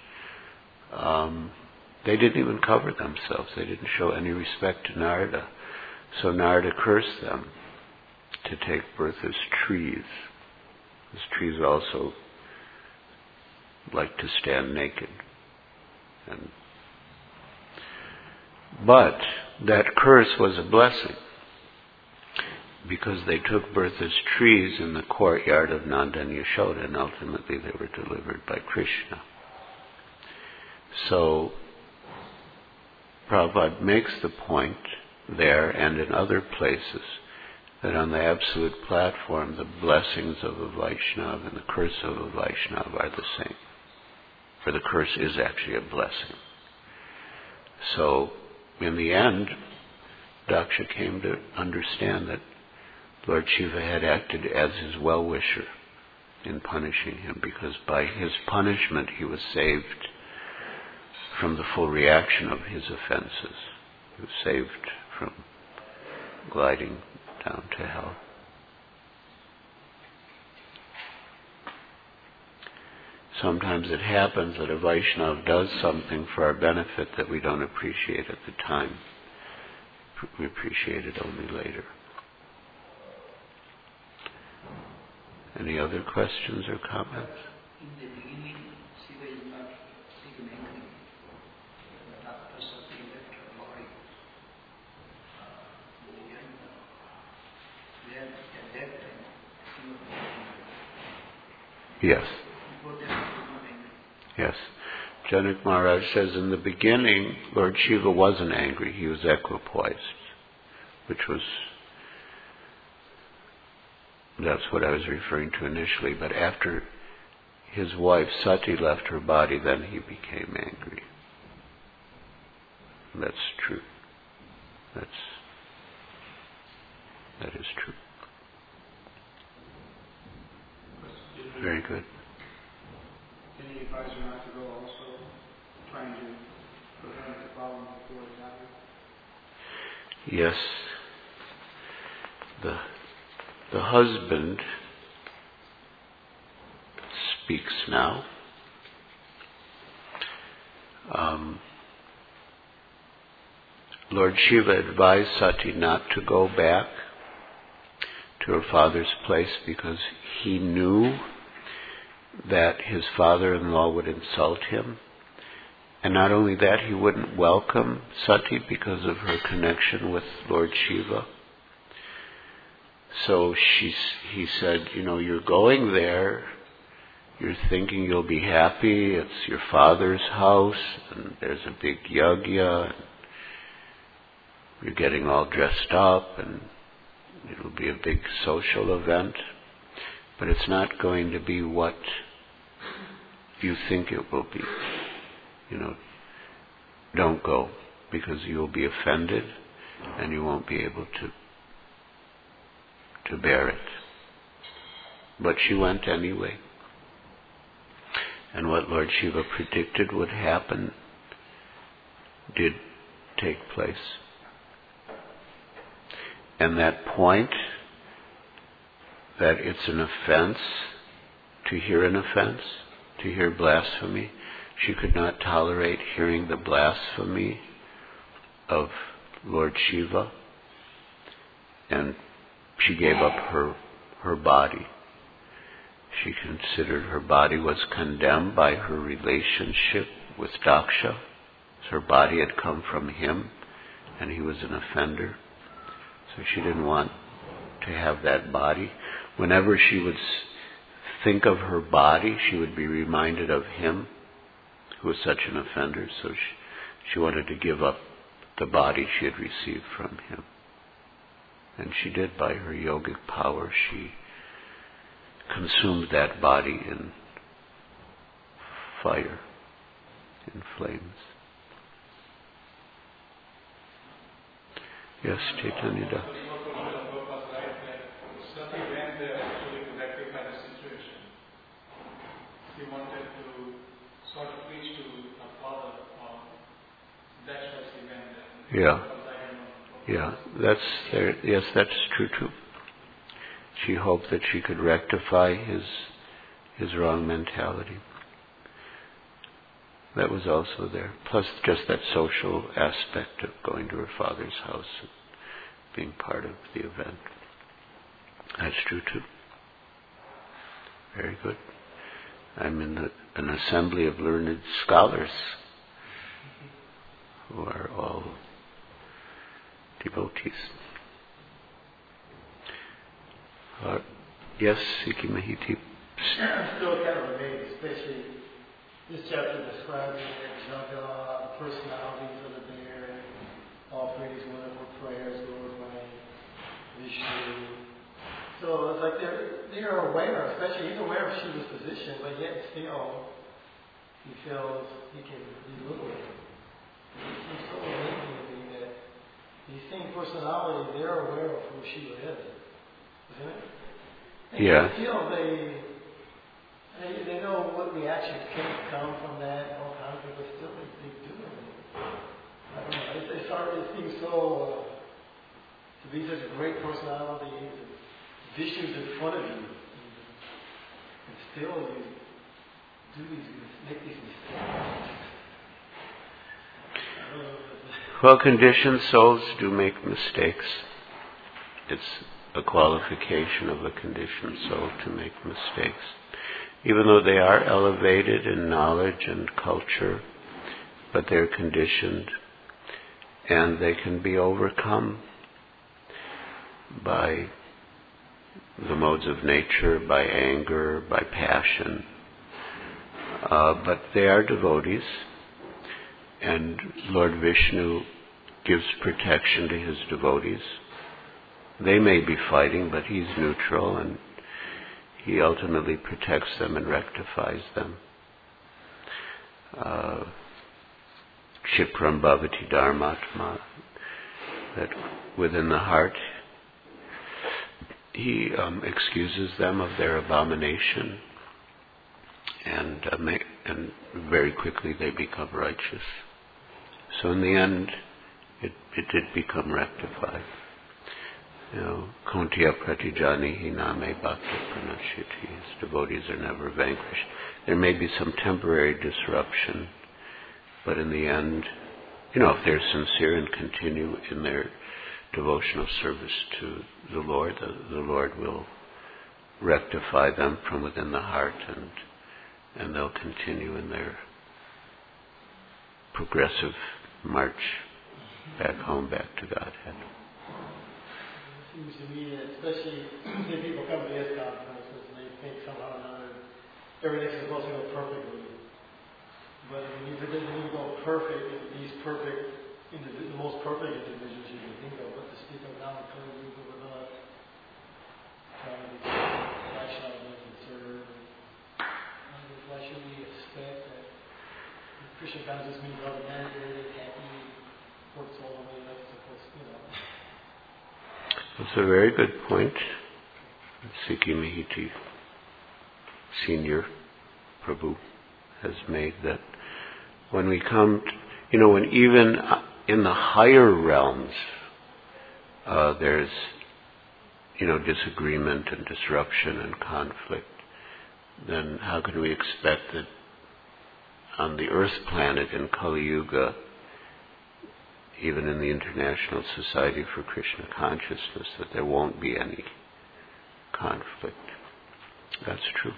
[SPEAKER 1] They didn't even cover themselves. They didn't show any respect to Narada. So Narada cursed them to take birth as trees. As trees also like to stand naked. But that curse was a blessing, because they took birth as trees in the courtyard of Nanda and Yashoda, and ultimately they were delivered by Krishna. So Prabhupada makes the point there and in other places that on the absolute platform, the blessings of a Vaishnava and the curse of a Vaishnava are the same. For the curse is actually a blessing. So, in the end, Daksha came to understand that Lord Shiva had acted as his well-wisher in punishing him, because by his punishment he was saved from the full reaction of his offenses. He was saved from gliding down to hell. Sometimes it happens that a Vaishnava does something for our benefit that we don't appreciate at the time. We appreciate it only later. Any other questions or comments?
[SPEAKER 3] In the beginning, Shiva is not become angry. But after something left her body, then at that time, Shiva became angry.
[SPEAKER 1] Yes.
[SPEAKER 3] Before that, he was not angry.
[SPEAKER 1] Yes. Janak Maharaj says in the beginning, Lord Shiva wasn't angry, he was equipoised, that's what I was referring to initially, but after his wife Sati left her body, then he became angry. That's true. That is true. Very good.
[SPEAKER 2] Can you advise her not to go also, trying to prevent the problem before it happened?
[SPEAKER 1] Yes. The husband speaks now. Lord Shiva advised Sati not to go back to her father's place because he knew that his father-in-law would insult him. And not only that, he wouldn't welcome Sati because of her connection with Lord Shiva. So he said, you're going there, you're thinking you'll be happy, it's your father's house, and there's a big yajna, and you're getting all dressed up, and it'll be a big social event, but it's not going to be what you think it will be. Don't go, because you'll be offended, and you won't be able to bear it. But she went anyway. And what Lord Shiva predicted would happen did take place. And that point, that it's an offense to hear an offense, to hear blasphemy, she could not tolerate hearing the blasphemy of Lord Shiva, and she gave up her body. She considered her body was condemned by her relationship with Daksha. Her body had come from him, and he was an offender. So she didn't want to have that body. Whenever she would think of her body, she would be reminded of him, who was such an offender. So she wanted to give up the body she had received from him. And she did. By her yogic power, she consumed that body in fire, in flames. Yes, Chaitanya.
[SPEAKER 2] Sati went there actually to rectify the situation. He wanted to sort of preach to her father. That's why she went there.
[SPEAKER 1] Yeah, that's true too. She hoped that she could rectify his wrong mentality. That was also there. Plus just that social aspect of going to her father's house and being part of the event. That's true too. Very good. I'm in an assembly of learned scholars who are all devotees. Yes, Sikhi Mahiti.
[SPEAKER 4] I'm still kind of amazed, especially this chapter describing that Jaga, the personalities that are there, offering these wonderful prayers, glorifying Vishnu. So it's like they're aware, especially he's aware of Shiva's position, but yet still he feels he can belittle it. It seems so amazing to me that these same personalities, they're aware of who Shiva is. Isn't it?
[SPEAKER 1] Yeah.
[SPEAKER 4] They feel they know what reaction can come from that, all kinds of, but still they do it. I don't know. It seems so to be such a great personality. Vishnu's in front of you, and still you make these mistakes.
[SPEAKER 1] Well, conditioned souls do make mistakes. It's a qualification of a conditioned soul to make mistakes. Even though they are elevated in knowledge and culture, but they're conditioned, and they can be overcome by the modes of nature, by anger, by passion. But they are devotees, and Lord Vishnu gives protection to his devotees. They may be fighting, but he's neutral, and he ultimately protects them and rectifies them. Kshipram bhavati dharmatma, that within the heart he excuses them of their abomination, and very quickly they become righteous. So in the end, it did become rectified. Kuntiya pratijani name bhakti pranashyati. His devotees are never vanquished. There may be some temporary disruption, but in the end, if they're sincere and continue in their devotional service to the Lord will rectify them from within the heart, and they'll continue in their progressive march back home, back to Godhead.
[SPEAKER 4] It seems to me that especially when people come to this conferences and they think somehow or another everything's supposed to go perfectly. But when you go perfect, these perfect, the most perfect individuals you can think of, but to speak of now in Kali Yuga with us, trying to be Vaishnavas and serve. Why should we expect that Krishna consciousness means all the manipulated, happy, works all the way like it's supposed to,
[SPEAKER 1] That's a very good point. Sikhi Mahiti Senior Prabhu has made, that when we come, when even in the higher realms there's, disagreement and disruption and conflict, then how can we expect that on the earth planet in Kali Yuga, even in the International Society for Krishna Consciousness, that there won't be any conflict? That's true.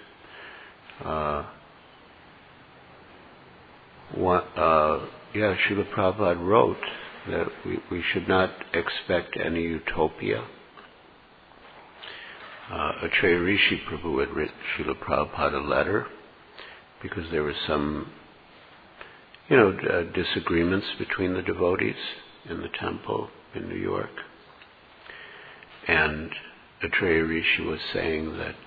[SPEAKER 1] Srila Prabhupada wrote that we should not expect any utopia. Atreya Rishi Prabhu had written Srila Prabhupada a letter because there was some, disagreements between the devotees in the temple in New York. And Atreya Rishi was saying that,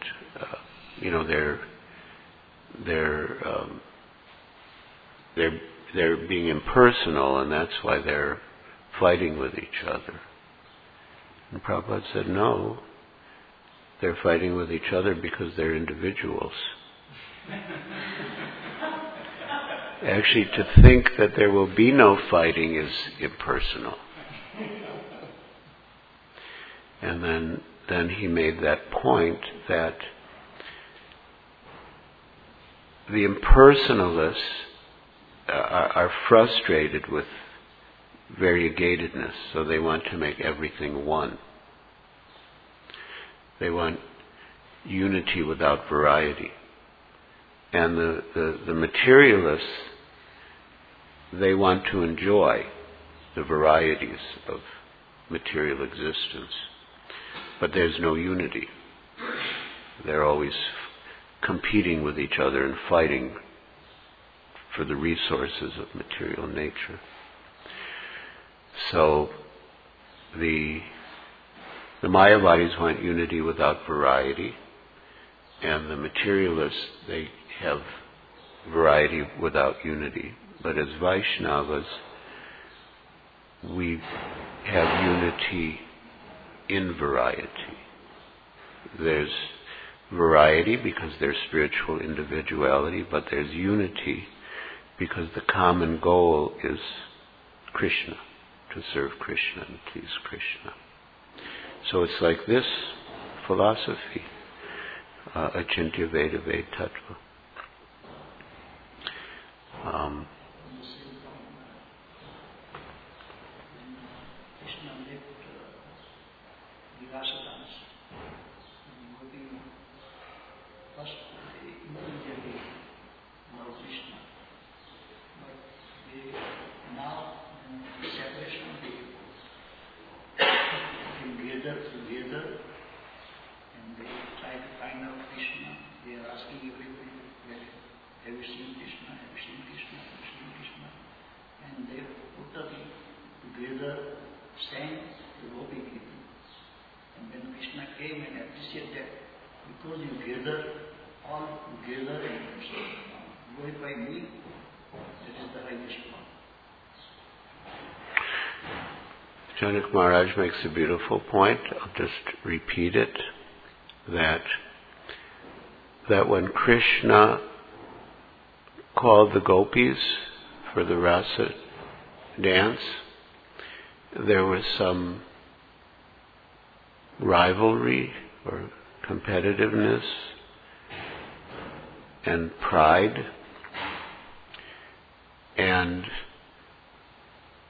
[SPEAKER 1] they're being impersonal, and that's why they're fighting with each other. And Prabhupada said, no, they're fighting with each other because they're individuals. Actually, to think that there will be no fighting is impersonal. And then he made that point that the impersonalists are frustrated with variegatedness, so they want to make everything one. They want unity without variety. And the materialists, they want to enjoy the varieties of material existence, but there's no unity. They're always competing with each other and fighting for the resources of material nature. So the Mayavadis want unity without variety, and the materialists, they have variety without unity. But as Vaishnavas, we have unity in variety. There's variety because there's spiritual individuality, but there's unity because the common goal is Krishna, to serve Krishna and please Krishna. So it's like this philosophy, Achintya Veda Ved Tattva.
[SPEAKER 3] Krishna left Vilasatans, moving first immediately Lord Krishna. But they now, in separation, they together, and they try to find out Krishna. They are asking everybody, have you seen Krishna? Have you seen Krishna? Have you seen Krishna? And they put up together, sang the Gopi Gita. And when Krishna came and appreciated that, because you gather all together and glorify me, that is the highest one.
[SPEAKER 1] Janak Maharaj makes a beautiful point. I'll just repeat it, that when Krishna called the gopis for the rasa dance, there was some rivalry or competitiveness and pride, and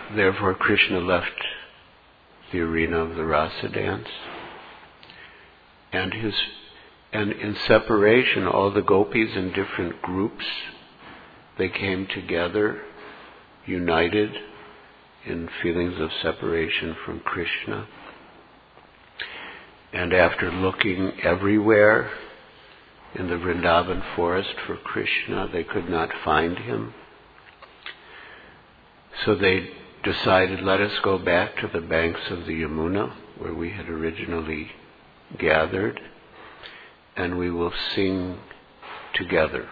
[SPEAKER 1] Therefore Krishna left the arena of the rasa dance, and in separation, all the gopis in different groups, they came together, united in feelings of separation from Krishna. And after looking everywhere in the Vrindavan forest for Krishna, they could not find him. So they decided, let us go back to the banks of the Yamuna, where we had originally gathered, and we will sing together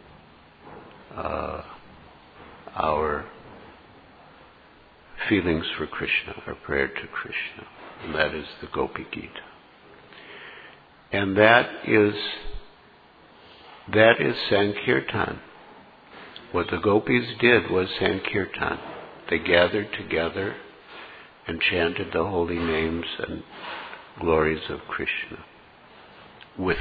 [SPEAKER 1] our feelings for Krishna, our prayer to Krishna. And that is the Gopi Gita. And that is Sankirtan. What the gopis did was Sankirtan. They gathered together and chanted the holy names and glories of Krishna with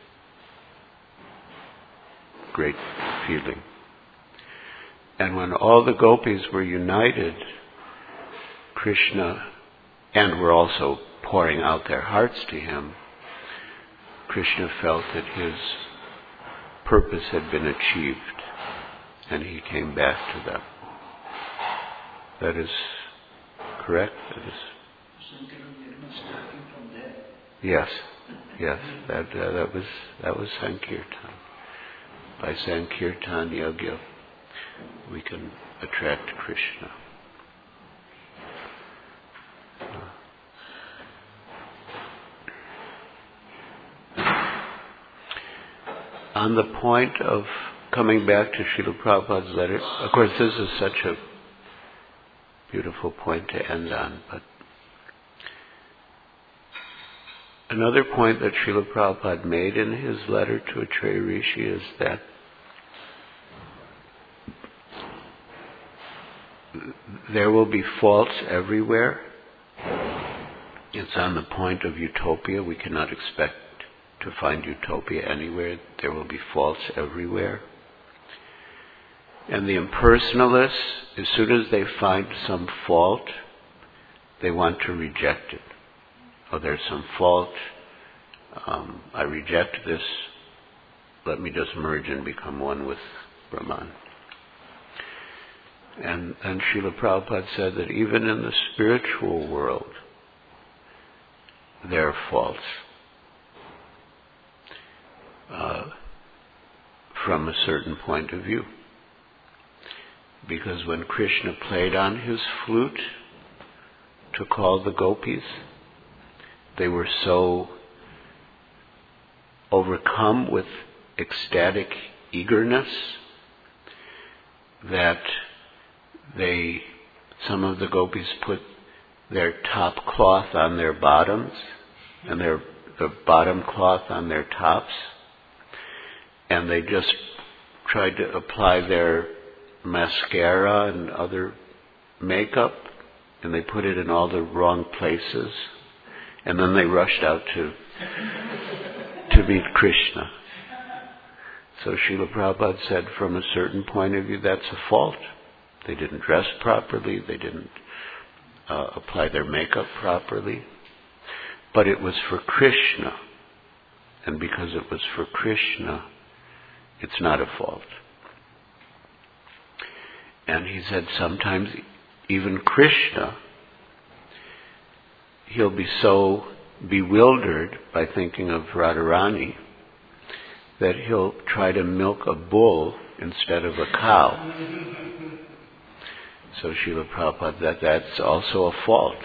[SPEAKER 1] great feeling. And when all the gopis were united, Krishna, and were also pouring out their hearts to him, Krishna felt that his purpose had been achieved, and he came back to them. That is correct? That is. Yes, that was Sankirtan. By Sankirtan Yoga, we can attract Krishna. On the point of coming back to Srila Prabhupada's letter, of course this is such a beautiful point to end on, but another point that Srila Prabhupada made in his letter to Atreya Rishi is that there will be faults everywhere. It's on the point of utopia. We cannot expect to find utopia anywhere. There will be faults everywhere. And the impersonalists, as soon as they find some fault, they want to reject it. Oh, there's some fault. I reject this. Let me just merge and become one with Brahman. And Srila Prabhupada said that even in the spiritual world, there are faults. From a certain point of view. Because when Krishna played on his flute to call the gopis, they were so overcome with ecstatic eagerness that some of the gopis put their top cloth on their bottoms and the bottom cloth on their tops, and they just tried to apply their mascara and other makeup, and they put it in all the wrong places, and then they rushed out to meet Krishna. So Srila Prabhupada said, from a certain point of view, that's a fault. They didn't dress properly, they didn't apply their makeup properly, but it was for Krishna, and because it was for Krishna, it's not a fault. And he said sometimes even Krishna, he'll be so bewildered by thinking of Radharani that he'll try to milk a bull instead of a cow. So Srila Prabhupada, that's also a fault.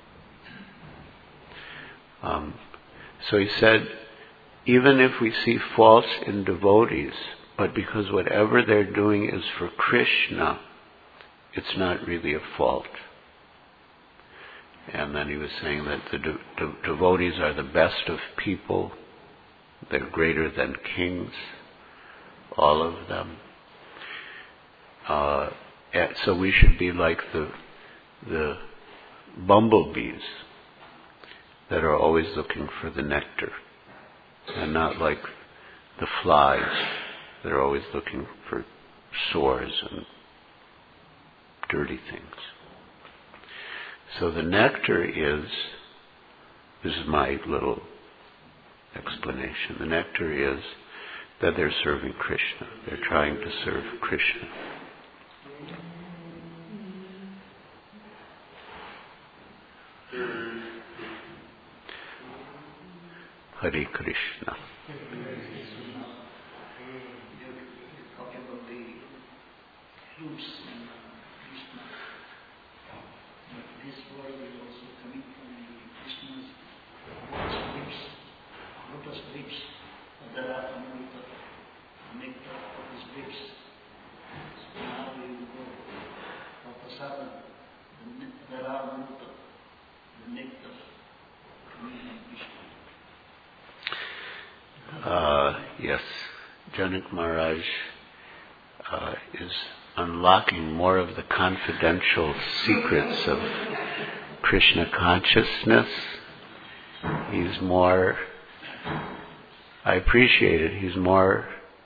[SPEAKER 1] So he said, even if we see faults in devotees, but because whatever they're doing is for Krishna, it's not really a fault. And then he was saying that the devotees are the best of people. They're greater than kings, all of them. So we should be like the bumblebees that are always looking for the nectar, and not like the flies that are always looking for sores and dirty things. So the nectar is, this is my little explanation, the nectar is that they're serving Krishna. They're trying to serve Krishna. Hare Krishna.
[SPEAKER 3] You're talking about the fruits and Krishna. But this word is also coming from the Krishna's lotus lips. Adara Amrita, nectar of his lips. So now we will go for Prasada, the Adara Amrita, the nectar coming from Krishna.
[SPEAKER 1] Yes, Janak Maharaj is unlocking more of the confidential secrets of Krishna consciousness. He's more, I appreciate it, he's more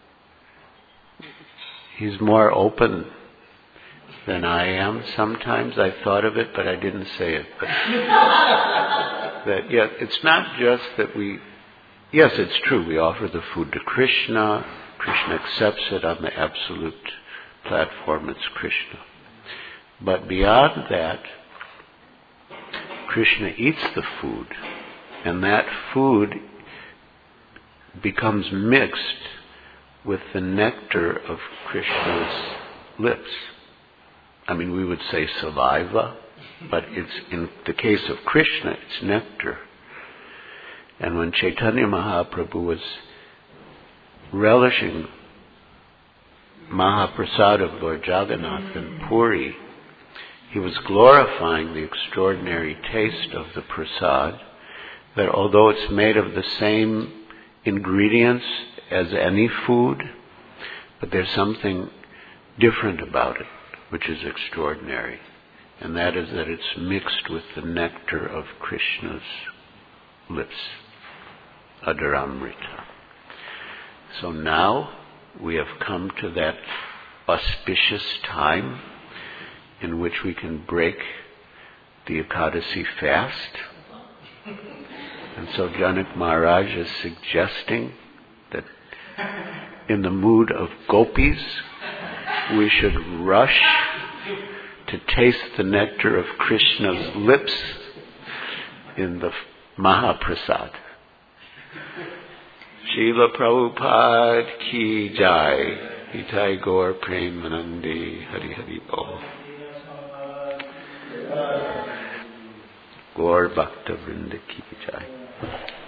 [SPEAKER 1] open than I am. Sometimes I've thought of it, but I didn't say it. But that, yeah, it's not just that we, yes, it's true, we offer the food to Krishna. Krishna accepts it on the absolute platform, it's Krishna. But beyond that, Krishna eats the food, and that food becomes mixed with the nectar of Krishna's lips. I mean, we would say saliva, but it's, in the case of Krishna, it's nectar. And when Chaitanya Mahaprabhu was relishing Mahaprasad of Lord Jagannath in Puri, he was glorifying the extraordinary taste of the prasad, that although it's made of the same ingredients as any food, but there's something different about it, which is extraordinary. And that is that it's mixed with the nectar of Krishna's lips, Adaramrita. So now we have come to that auspicious time in which we can break the Ekadasi fast. And so Janak Maharaj is suggesting that in the mood of gopis, we should rush to taste the nectar of Krishna's lips in the Mahaprasad. Srila Prabhupada ki jai, Nitai Gaur Premanandi, Hari Hari Bol. Gaur Bhakta Vrinda ki jai.